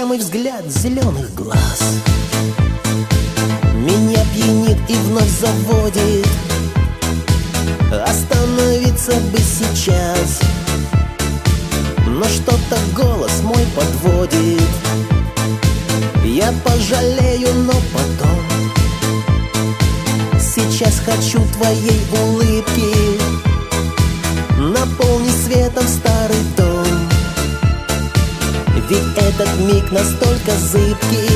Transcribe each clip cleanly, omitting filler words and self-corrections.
Упрямый взгляд зеленых глаз меня пьянит и вновь заводит. Остановиться бы сейчас, но что-то голос мой подводит. Я пожалею, но потом. Сейчас хочу твоей улыбки, наполни светом старый дом. Ведь этот миг настолько зыбкий.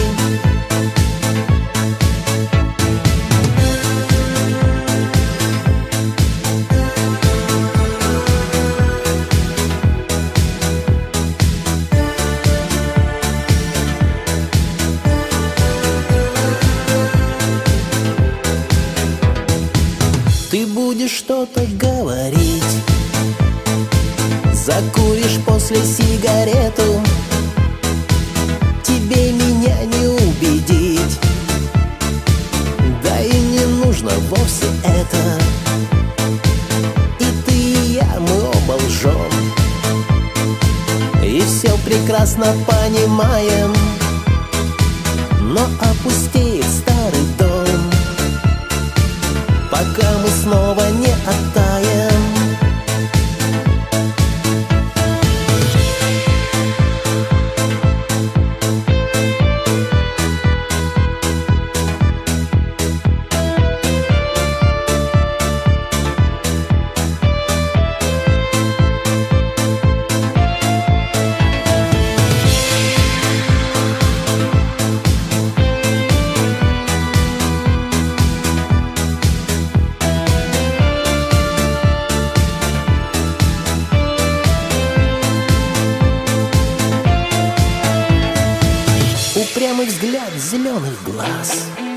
Ты будешь что-то говорить, закуришь после сигарету. Тебе меня не убедить, да и не нужно вовсе это. И ты, и я, мы оба лжем, и все прекрасно понимаем. Но опустеет старый дом, пока мы снова не оттаем. Упрямый взгляд зеленых глаз